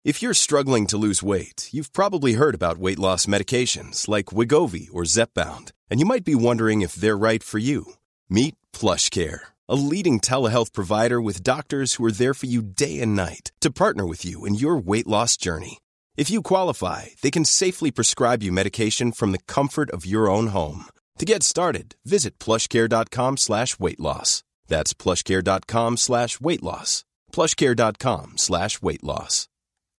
If you're struggling to lose weight, you've probably heard about weight loss medications like Wegovy or Zepbound, and you might be wondering if they're right for you. Meet PlushCare, a leading telehealth provider with doctors who are there for you day and night to partner with you in your weight loss journey. If you qualify, they can safely prescribe you medication from the comfort of your own home. To get started, visit plushcare.com/weightloss. That's plushcare.com/weightloss. plushcare.com/weightloss.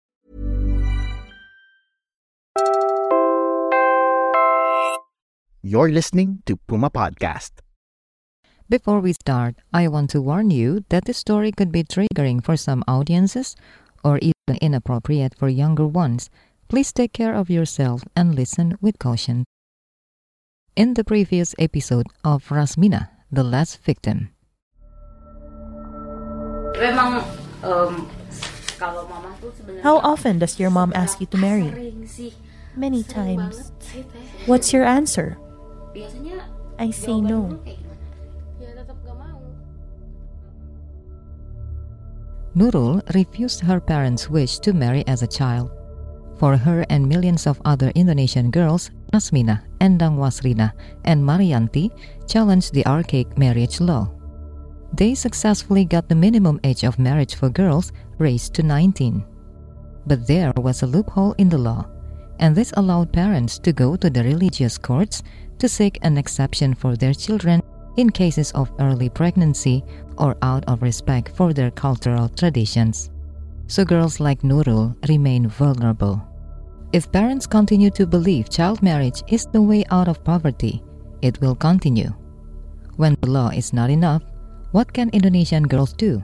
You're listening to Puma Podcast. Before we start, I want to warn you that this story could be triggering for some audiences or even inappropriate for younger ones. Please take care of yourself and listen with caution. In the previous episode of Rasmina, the Last Victim. How often does your mom ask you to marry? Many times. What's your answer? I say no. Nurul refused her parents' wish to marry as a child. For her and millions of other Indonesian girls, Rasmina, Endang Wasrina, and Marianti challenged the archaic marriage law. They successfully got the minimum age of marriage for girls raised to 19. But there was a loophole in the law, and this allowed parents to go to the religious courts to seek an exception for their children in cases of early pregnancy or out of respect for their cultural traditions. So girls like Nurul remain vulnerable. If parents continue to believe child marriage is the way out of poverty, it will continue. When the law is not enough, what can Indonesian girls do?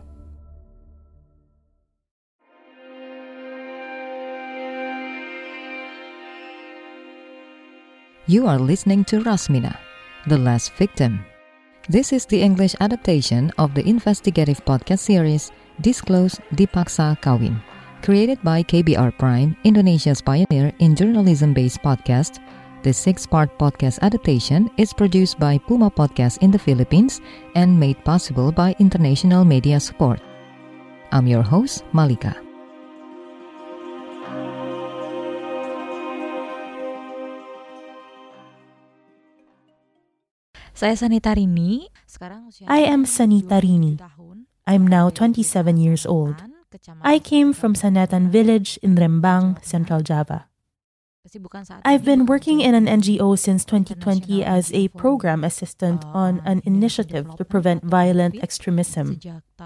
You are listening to Rasmina, the Last Victim. This is the English adaptation of the investigative podcast series Disclose Dipaksa Kawin, created by KBR Prime, Indonesia's pioneer in journalism-based podcast. The 6-part podcast adaptation is produced by Puma Podcast in the Philippines and made possible by international media support. I'm your host, Malika. Saya Sanita Rini. I am Sanita Rini. I'm now 27 years old. I came from Sanatan village in Rembang, Central Java. I've been working in an NGO since 2020 as a program assistant on an initiative to prevent violent extremism.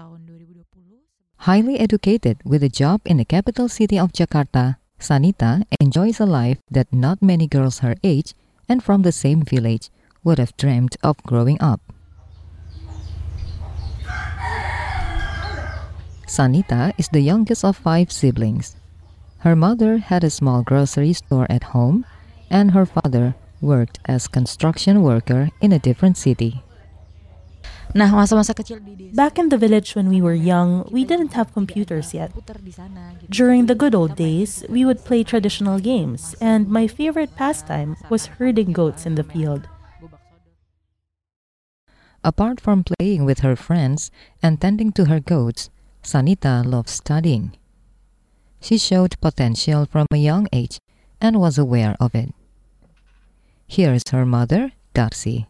Highly educated with a job in the capital city of Jakarta, Sanita enjoys a life that not many girls her age and from the same village would have dreamed of growing up. Sanita is the youngest of 5 siblings. Her mother had a small grocery store at home, and her father worked as construction worker in a different city. Back in the village when we were young, we didn't have computers yet. During the good old days, we would play traditional games, and my favorite pastime was herding goats in the field. Apart from playing with her friends and tending to her goats, Sanita loved studying. She showed potential from a young age and was aware of it. Here's her mother, Darcy.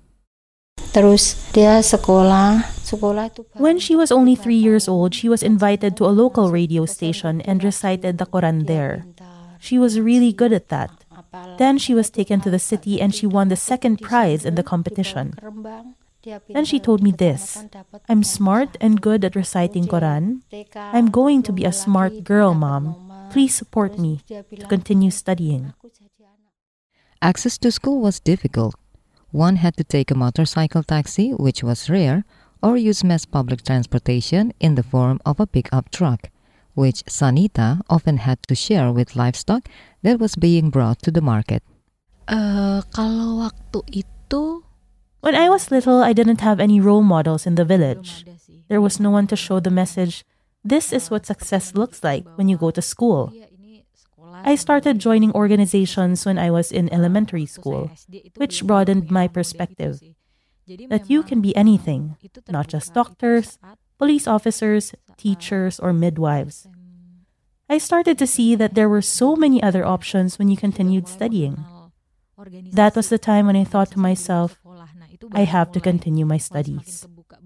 When she was only 3 years old, she was invited to a local radio station and recited the Quran there. She was really good at that. Then she was taken to the city and she won the second prize in the competition. Then she told me this: I'm smart and good at reciting Quran. I'm going to be a smart girl, Mom. Please support me to continue studying. Access to school was difficult. One had to take a motorcycle taxi, which was rare, or use mass public transportation in the form of a pickup truck, which Sanita often had to share with livestock that was being brought to the market. Kalau waktu itu, when I was little, I didn't have any role models in the village. There was no one to show the message, this is what success looks like when you go to school. I started joining organizations when I was in elementary school, which broadened my perspective. That you can be anything, not just doctors, police officers, teachers, or midwives. I started to see that there were so many other options when you continued studying. That was the time when I thought to myself, I have to continue my studies.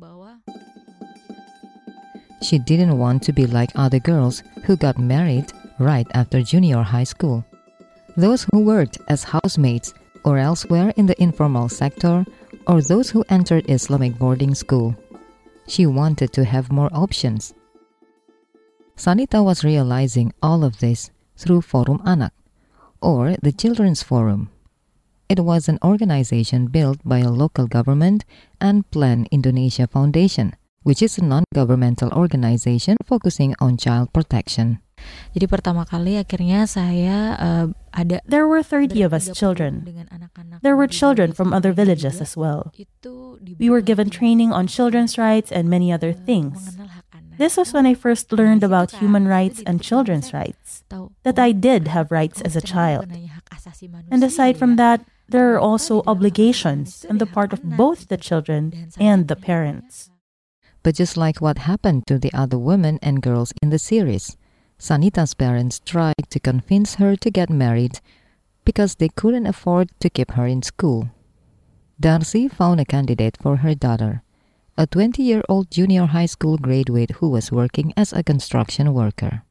She didn't want to be like other girls who got married right after junior high school. Those who worked as housemates or elsewhere in the informal sector, or those who entered Islamic boarding school. She wanted to have more options. Sanita was realizing all of this through Forum Anak, or the Children's Forum. It was an organization built by a local government and Plan Indonesia Foundation, which is a non-governmental organization focusing on child protection. Jadi pertama kali akhirnya saya ada. There were 30 of us children. There were children from other villages as well. We were given training on children's rights and many other things. This was when I first learned about human rights and children's rights, that I did have rights as a child. And aside from that, there are also obligations on the part of both the children and the parents. But just like what happened to the other women and girls in the series, Sanita's parents tried to convince her to get married because they couldn't afford to keep her in school. Darcy found a candidate for her daughter, a 20-year-old junior high school graduate who was working as a construction worker.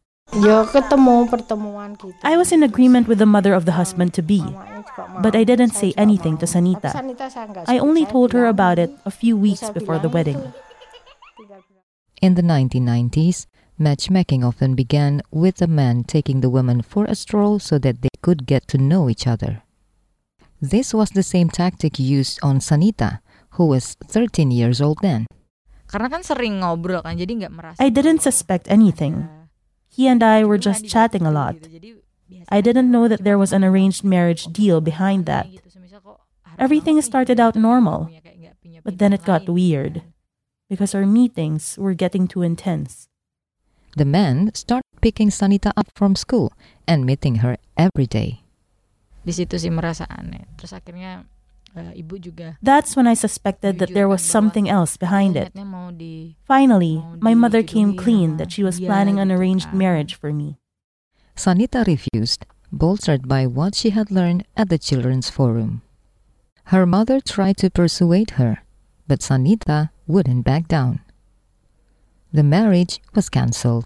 I was in agreement with the mother of the husband-to-be, but I didn't say anything to Sanita. I only told her about it a few weeks before the wedding. In the 1990s, matchmaking often began with the man taking the woman for a stroll so that they could get to know each other. This was the same tactic used on Sanita, who was 13 years old then. Karena kan sering ngobrol kan, jadi nggak merasa. I didn't suspect anything. He and I were just chatting a lot. I didn't know that there was an arranged marriage deal behind that. Everything started out normal, but then it got weird because our meetings were getting too intense. The man started picking Sanita up from school and meeting her every day. Di situ sih merasa aneh. Terus akhirnya ibu juga. That's when I suspected that there was something else behind it. Finally, my mother came clean that she was planning an arranged marriage for me. Sanita refused, bolstered by what she had learned at the Children's Forum. Her mother tried to persuade her, but Sanita wouldn't back down. The marriage was cancelled.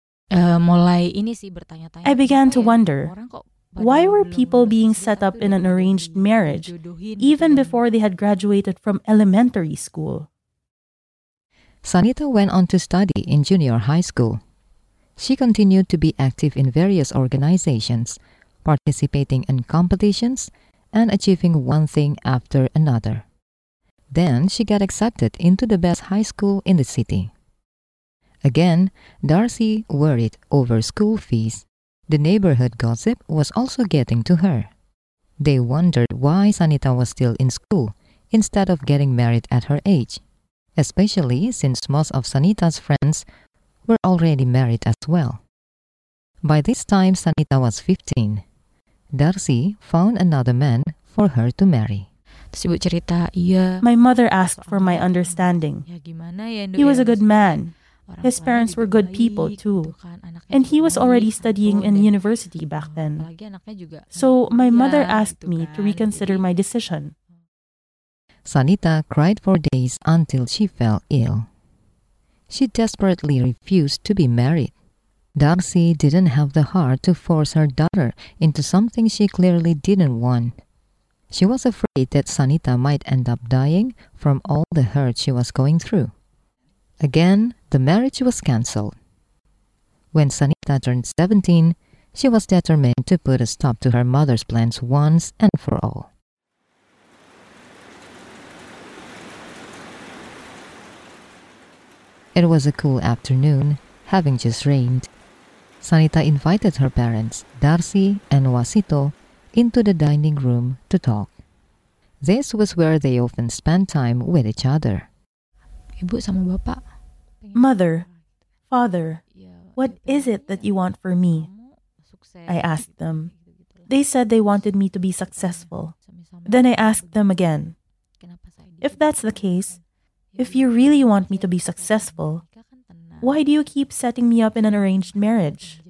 I began to wonder, why were people being set up in an arranged marriage even before they had graduated from elementary school? Sanita went on to study in junior high school. She continued to be active in various organizations, participating in competitions, and achieving one thing after another. Then she got accepted into the best high school in the city. Again, Darcy worried over school fees. The neighborhood gossip was also getting to her. They wondered why Sanita was still in school instead of getting married at her age, especially since most of Sanita's friends were already married as well. By this time, Sanita was 15. Darcy found another man for her to marry. My mother asked for my understanding. He was a good man. His parents were good people too. And he was already studying in university back then. So my mother asked me to reconsider my decision. Sanita cried for days until she fell ill. She desperately refused to be married. Darcy didn't have the heart to force her daughter into something she clearly didn't want. She was afraid that Sanita might end up dying from all the hurt she was going through. Again, the marriage was cancelled. When Sanita turned 17, she was determined to put a stop to her mother's plans once and for all. It was a cool afternoon, having just rained. Sanita invited her parents, Darcy and Wasito, into the dining room to talk. This was where they often spent time with each other. Ibu sama bapak. Mother, father, what is it that you want for me? I asked them. They said they wanted me to be successful. Then I asked them again. If that's the case, if you really want me to be successful, why do you keep setting me up in an arranged marriage?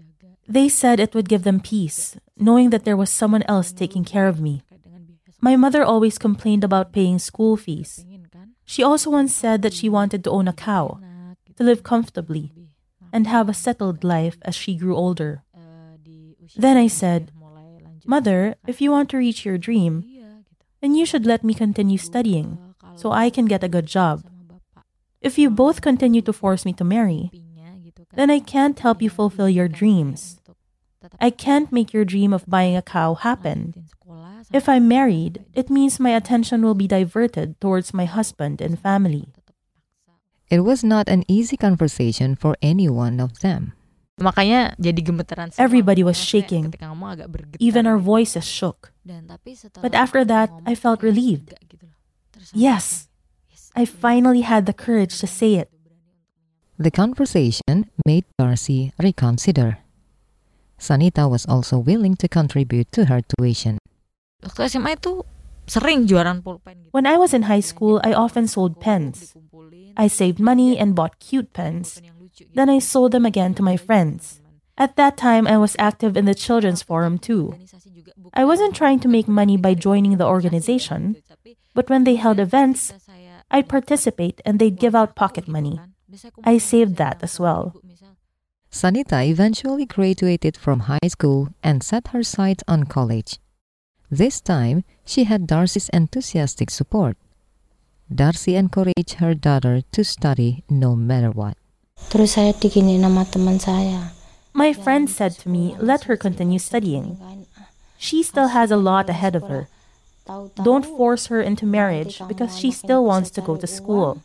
They said it would give them peace, knowing that there was someone else taking care of me. My mother always complained about paying school fees. She also once said that she wanted to own a cow, to live comfortably, and have a settled life as she grew older. Then I said, "Mother, if you want to reach your dream, then you should let me continue studying, so I can get a good job. If you both continue to force me to marry, then I can't help you fulfill your dreams. I can't make your dream of buying a cow happen. If I'm married, it means my attention will be diverted towards my husband and family." It was not an easy conversation for any one of them. Makanya jadi gemeteran semua. Everybody was shaking. Ketika ngomong agak bergetar. Even our voices shook. But after that, I felt relieved. Yes, I finally had the courage to say it. The conversation made Darcy reconsider. Sanita was also willing to contribute to her tuition. Waktu SMA itu sering jualan pulpen gitu. When I was in high school, I often sold pens. I saved money and bought cute pens. Then I sold them again to my friends. At that time, I was active in the children's forum too. I wasn't trying to make money by joining the organization, but when they held events, I'd participate and they'd give out pocket money. I saved that as well. Sanita eventually graduated from high school and set her sights on college. This time, she had Darcy's enthusiastic support. Darcy encouraged her daughter to study no matter what. Terus saya diginiin sama teman saya. My friend said to me, let her continue studying. She still has a lot ahead of her. Don't force her into marriage because she still wants to go to school.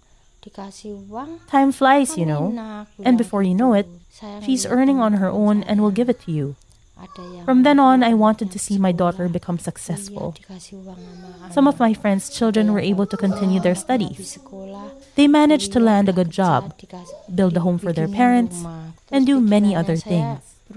Time flies, you know, and before you know it, she's earning on her own and will give it to you. From then on, I wanted to see my daughter become successful. Some of my friends' children were able to continue their studies. They managed to land a good job, build a home for their parents, and do many other things.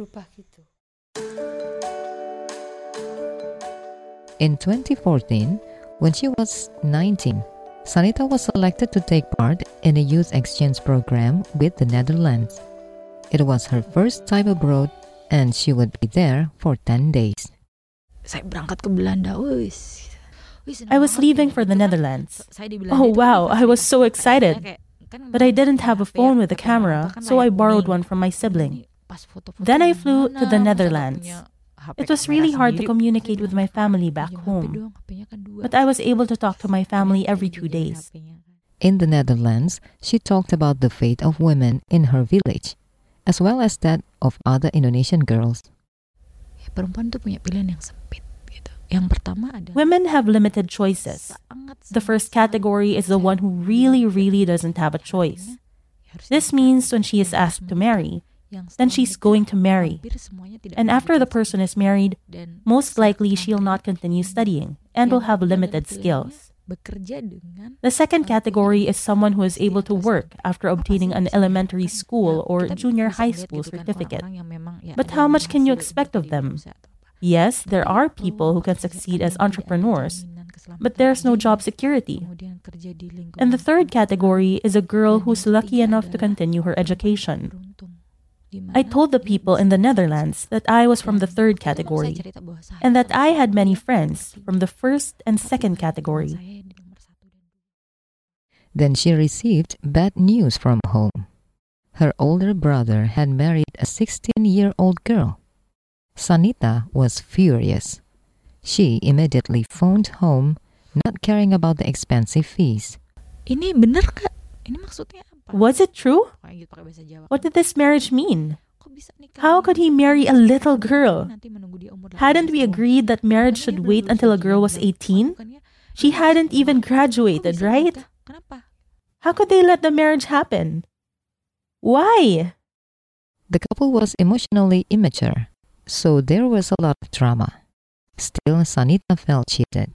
In 2014, when she was 19, Sanita was selected to take part in a youth exchange program with the Netherlands. It was her first time abroad, and she would be there for 10 days. Saya berangkat ke Belanda, I was leaving for the Netherlands. Oh wow, I was so excited. But I didn't have a phone with a camera, so I borrowed one from my sibling. Then I flew to the Netherlands. It was really hard to communicate with my family back home. But I was able to talk to my family every 2 days. In the Netherlands, she talked about the fate of women in her village, as well as that of other Indonesian girls. Perempuan tuh punya pilihan yang sempit gitu. Yang pertama adalah women have limited choices. The first category is the one who really doesn't have a choice. This means when she is asked to marry, then she's going to marry. And after the person is married, most likely she'll not continue studying and will have limited skills. The second category is someone who is able to work after obtaining an elementary school or junior high school certificate. But how much can you expect of them? Yes, there are people who can succeed as entrepreneurs, but there's no job security. And the third category is a girl who's lucky enough to continue her education. I told the people in the Netherlands that I was from the third category and that I had many friends from the first and second category. Then she received bad news from home. Her older brother had married a 16-year-old girl. Sanita was furious. She immediately phoned home, not caring about the expensive fees. Ini bener gak? Ini maksudnya apa? Was it true? What did this marriage mean? How could he marry a little girl? Hadn't we agreed that marriage should wait until a girl was 18? She hadn't even graduated, right? How could they let the marriage happen? Why? The couple was emotionally immature, so there was a lot of drama. Still, Sanita felt cheated.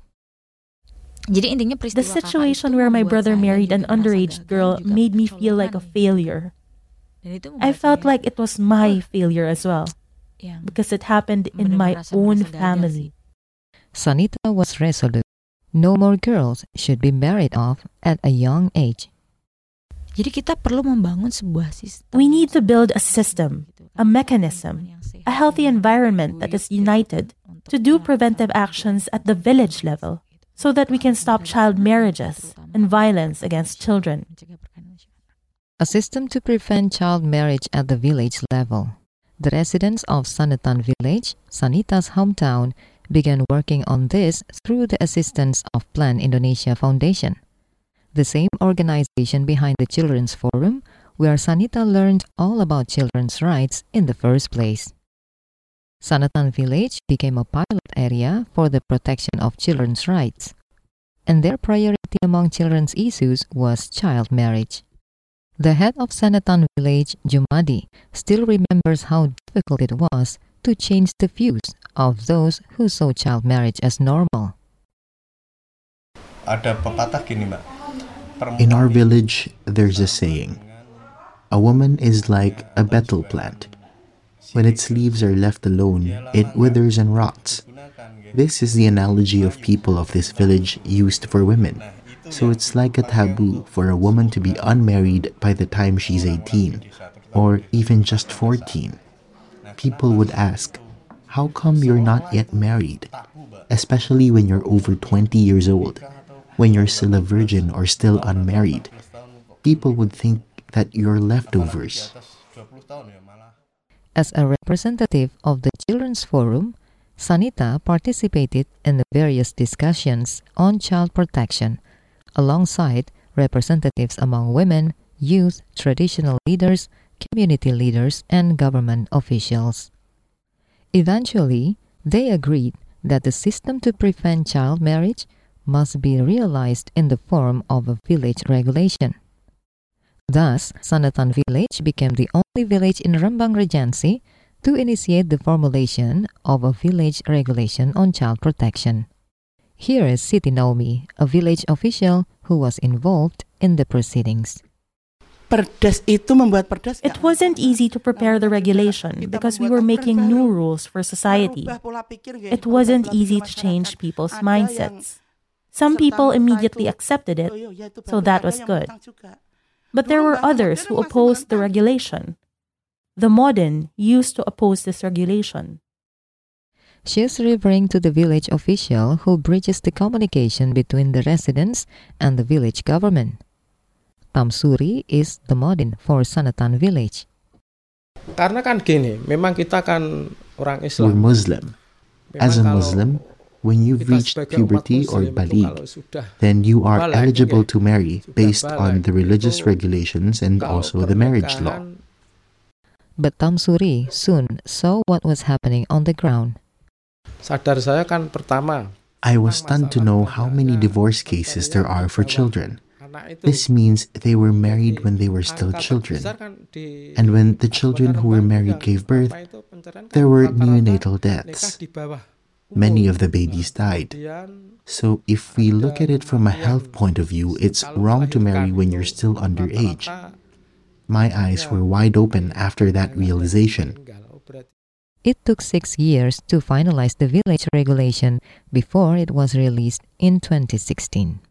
The situation where my brother married an underage girl made me feel like a failure. I felt like it was my failure as well, because it happened in my own family. Sanita was resolute. No more girls should be married off at a young age. Jadi kita perlu membangun sebuah sistem. We need to build a system, a mechanism, a healthy environment that is united to do preventive actions at the village level so that we can stop child marriages and violence against children. A system to prevent child marriage at the village level. The residents of Sanatan village, Sanita's hometown, began working on this through the assistance of Plan Indonesia Foundation, the same organization behind the Children's Forum, where Sanita learned all about children's rights in the first place. Sanatan village became a pilot area for the protection of children's rights, and their priority among children's issues was child marriage. The head of Sanatan village, Jumadi, still remembers how difficult it was to change the views of those who saw child marriage as normal. Ada pepatah gini, Mbak. In our village, there's a saying, a woman is like a betel plant. When its leaves are left alone, it withers and rots. This is the analogy of people of this village used for women. So it's like a taboo for a woman to be unmarried by the time she's 18, or even just 14. People would ask, how come you're not yet married? Especially when you're over 20 years old. When you're still a virgin or still unmarried, people would think that you're leftovers. As a representative of the Children's Forum, Sanita participated in the various discussions on child protection, alongside representatives among women, youth, traditional leaders, community leaders, and government officials. Eventually, they agreed that the system to prevent child marriage must be realized in the form of a village regulation. Thus, Sanatan village became the only village in Rembang Regency to initiate the formulation of a village regulation on child protection. Here is Siti Naomi, a village official who was involved in the proceedings. It wasn't easy to prepare the regulation because we were making new rules for society. It wasn't easy to change people's mindsets. Some people immediately accepted it, so that was good. But there were others who opposed the regulation. The Modin used to oppose this regulation. She is referring to the village official who bridges the communication between the residents and the village government. Tamsuri is the Modin for Sanatan village. Karena kan gini, memang kita kan orang Islam. We're Muslim. As a Muslim, when you've reached puberty or baligh, then you are eligible to marry based on the religious regulations and also the marriage law. But Tamsuri soon saw what was happening on the ground. I was stunned to know how many divorce cases there are for children. This means they were married when they were still children. And when the children who were married gave birth, there were neonatal deaths. Many of the babies died. So if we look at it from a health point of view, it's wrong to marry when you're still underage. My eyes were wide open after that realization. It took 6 years to finalize the village regulation before it was released in 2016.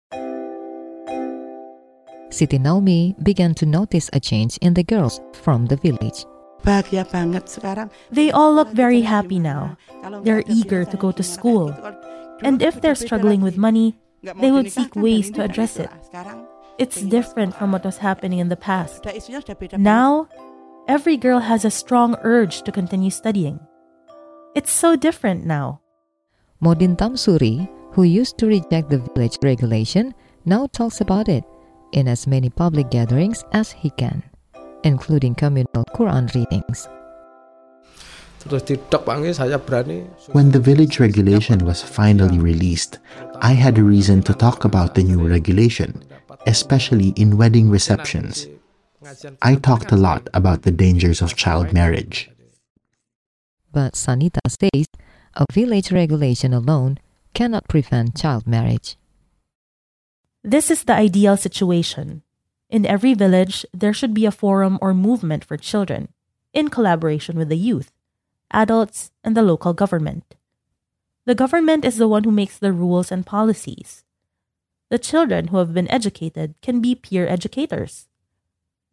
Siti Naomi began to notice a change in the girls from the village. They all look very happy now. They're eager to go to school. And if they're struggling with money, they would seek ways to address it. It's different from what was happening in the past. Now, every girl has a strong urge to continue studying. It's so different now. Modin Tamsuri, who used to reject the village regulation, now talks about it in as many public gatherings as he can, including communal Quran readings. When the village regulation was finally released, I had a reason to talk about the new regulation, especially in wedding receptions. I talked a lot about the dangers of child marriage. But Sanita says a village regulation alone cannot prevent child marriage. This is the ideal situation. In every village, there should be a forum or movement for children, in collaboration with the youth, adults, and the local government. The government is the one who makes the rules and policies. The children who have been educated can be peer educators.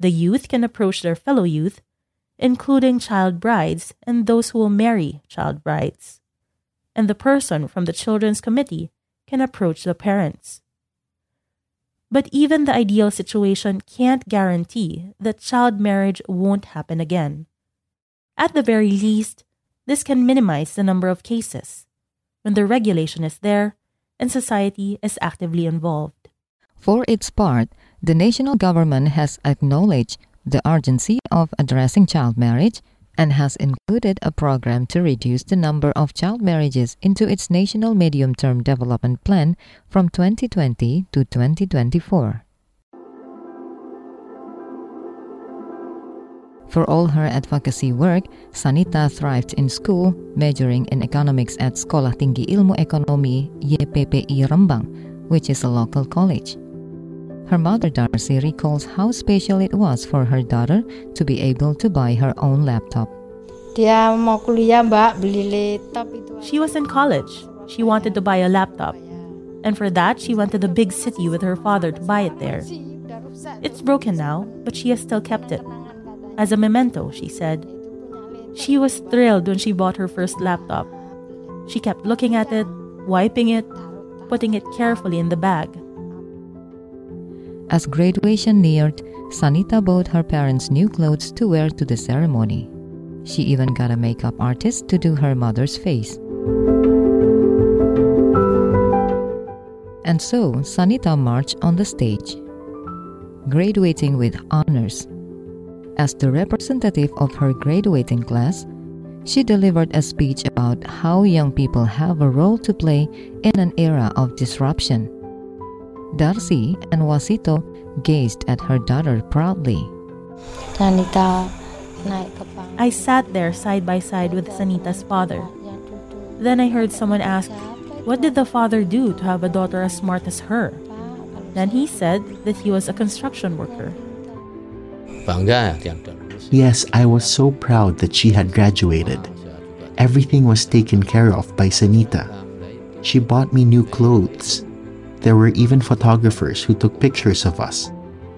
The youth can approach their fellow youth, including child brides and those who will marry child brides. And the person from the children's committee can approach the parents. But even the ideal situation can't guarantee that child marriage won't happen again. At the very least, this can minimize the number of cases when the regulation is there and society is actively involved. For its part, the national government has acknowledged the urgency of addressing child marriage and has included a program to reduce the number of child marriages into its national medium-term development plan from 2020 to 2024. For all her advocacy work, Sanita thrived in school, majoring in economics at Sekolah Tinggi Ilmu Ekonomi YPPI Rembang, which is a local college. Her mother Darcy recalls how special it was for her daughter to be able to buy her own laptop. Dia mau kuliah, Mbak, beli laptop itu. She was in college. She wanted to buy a laptop. And for that, she went to the big city with her father to buy it there. It's broken now, but she has still kept it. As a memento, she said. She was thrilled when she bought her first laptop. She kept looking at it, wiping it, putting it carefully in the bag. As graduation neared, Sanita bought her parents new clothes to wear to the ceremony. She even got a makeup artist to do her mother's face. And so, Sanita marched on the stage, graduating with honors. As the representative of her graduating class, she delivered a speech about how young people have a role to play in an era of disruption. Darcy and Wasito gazed at her daughter proudly. I sat there side by side with Sanita's father. Then I heard someone ask, what did the father do to have a daughter as smart as her? Then he said that he was a construction worker. Yes, I was so proud that she had graduated. Everything was taken care of by Sanita. She bought me new clothes. There were even photographers who took pictures of us.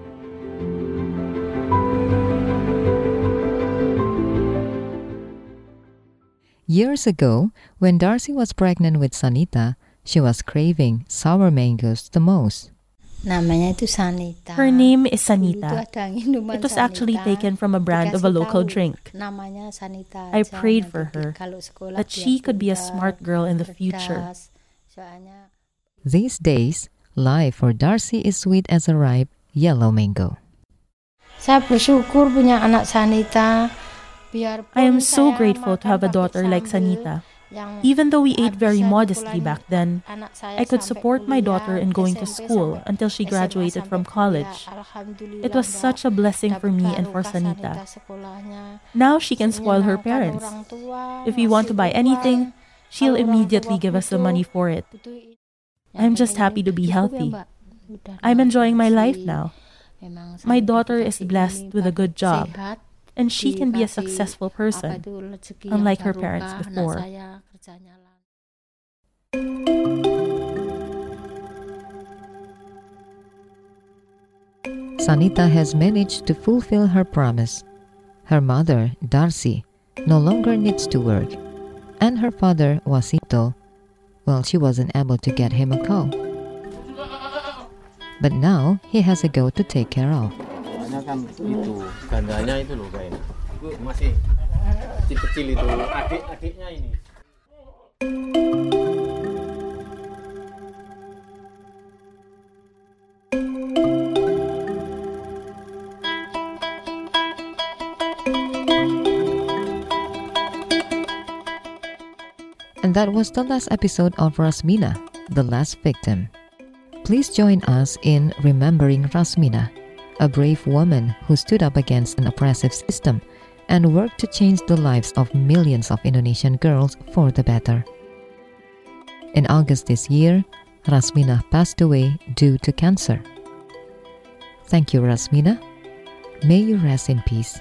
Years ago, when Darcy was pregnant with Sanita, she was craving sour mangoes the most. Her name is Sanita. It was actually taken from a brand of a local drink. I prayed for her that she could be a smart girl in the future. These days, life for Darcy is sweet as a ripe yellow mango. Saya bersyukur punya anak Sanita. I am so grateful to have a daughter like Sanita. Even though we ate very modestly back then, I could support my daughter in going to school until she graduated from college. It was such a blessing for me and for Sanita. Now she can spoil her parents. If we want to buy anything, she'll immediately give us the money for it. I'm just happy to be healthy. I'm enjoying my life now. My daughter is blessed with a good job, and she can be a successful person, unlike her parents before. Sanita has managed to fulfill her promise. Her mother, Darcy, no longer needs to work, and her father, Wasito, well, she wasn't able to get him a cow. But now he has a goat to take care of. Masih kecil itu adik-adiknya ini. And that was the last episode of Rasmina, the last victim. Please join us in remembering Rasmina, a brave woman who stood up against an oppressive system and worked to change the lives of millions of Indonesian girls for the better. In August this year, Rasmina passed away due to cancer. Thank you, Rasmina. May you rest in peace.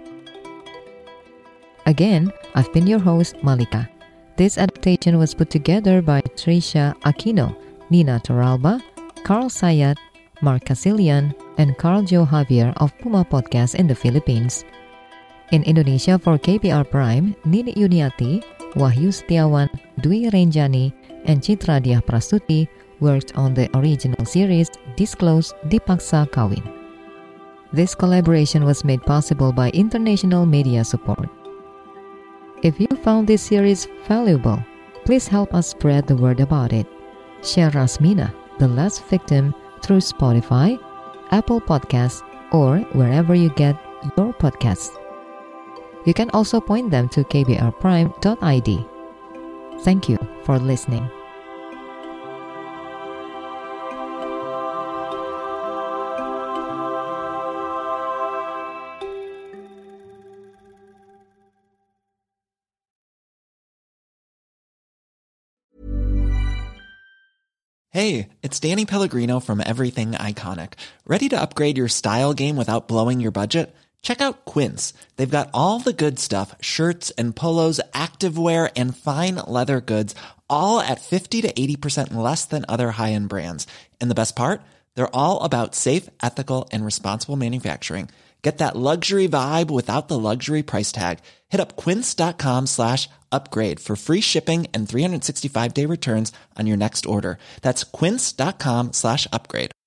Again, I've been your host, Malika. This adaptation was put together by Tricia Aquino, Nina Toralba, Carl Sayat, Mark Casilian, and Carl Joe Javier of Puma Podcast in the Philippines. In Indonesia for KBR Prime, Nini Yuniati, Wahyu Setiawan, Dwi Renjani, and Citra Diah Prastuti worked on the original series Disclose Dipaksa Kawin. This collaboration was made possible by international media support. If you found this series valuable, please help us spread the word about it. Share Rasmina, The Last Victim, through Spotify, Apple Podcasts, or wherever you get your podcasts. You can also point them to kbrprime.id. Thank you for listening. Hey, it's Danny Pellegrino from Everything Iconic. Ready to upgrade your style game without blowing your budget? Check out Quince. They've got all the good stuff, shirts and polos, activewear, and fine leather goods, all at 50 to 80% less than other high-end brands. And the best part? They're all about safe, ethical, and responsible manufacturing. Get that luxury vibe without the luxury price tag. Hit up quince.com/upgrade for free shipping and 365-day returns on your next order. That's quince.com/upgrade.